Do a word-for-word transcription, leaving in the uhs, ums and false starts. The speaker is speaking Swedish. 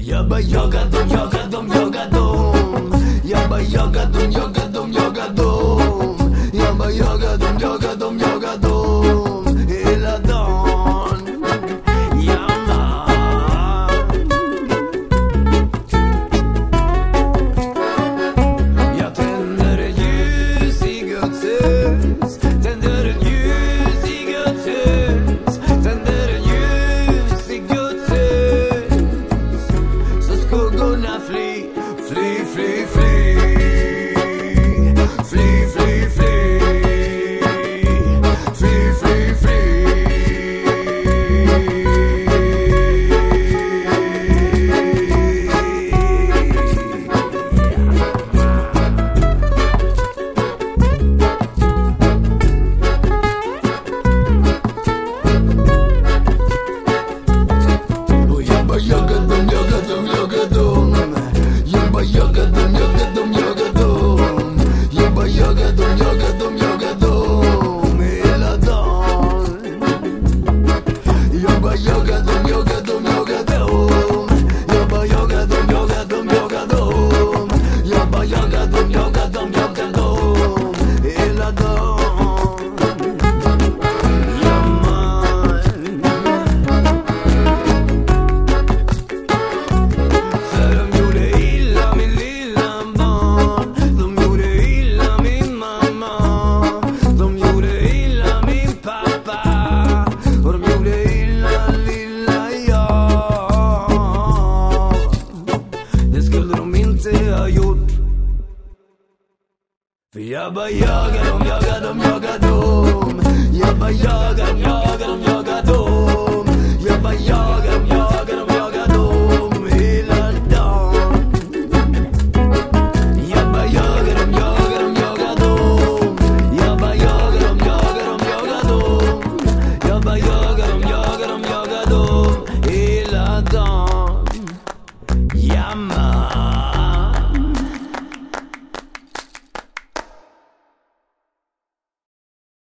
Jag bara jagar dem, jagar dem, jagar dem. Jag bara jagar dem, jagar dem, jagar dem. Jag bara jagar dem, jagar dem, jagar dem. Hela dagen. Ja, man. Jag tänder ett ljus i Guds hus. Tänder ett ljus i Guds hus. Tänder ett ljus i Guds hus. Så skuggorna fly, fly, fly, fly. Fly, fly, fly. Fly, fly, fly. Och jag bara jagar dem, jagar dem, jagar dem. Jag bara jagar dem, jagar dem, jagar dem. Jag bara jagar dem, jagar dem, jagar dem. Hela dagen. Jag bara jagar dem, jagar dem, jagar dem. Jag bara jagar dem, jagar dem, jagar dem. Jag bara jagar dem, jagar dem, jagar dem. Hela dagen. Ja, man. För de gjorde illa min lilla barn. De gjorde illa min mamma. De gjorde illa min pappa. Och de gjorde illa lilla jag. Det skulle de inte ha gjort. För jag bara jagar dem, jagar dem, jagar dem. Jag bara jagar dem, jagar dem, jagar dem. Jag bara jagar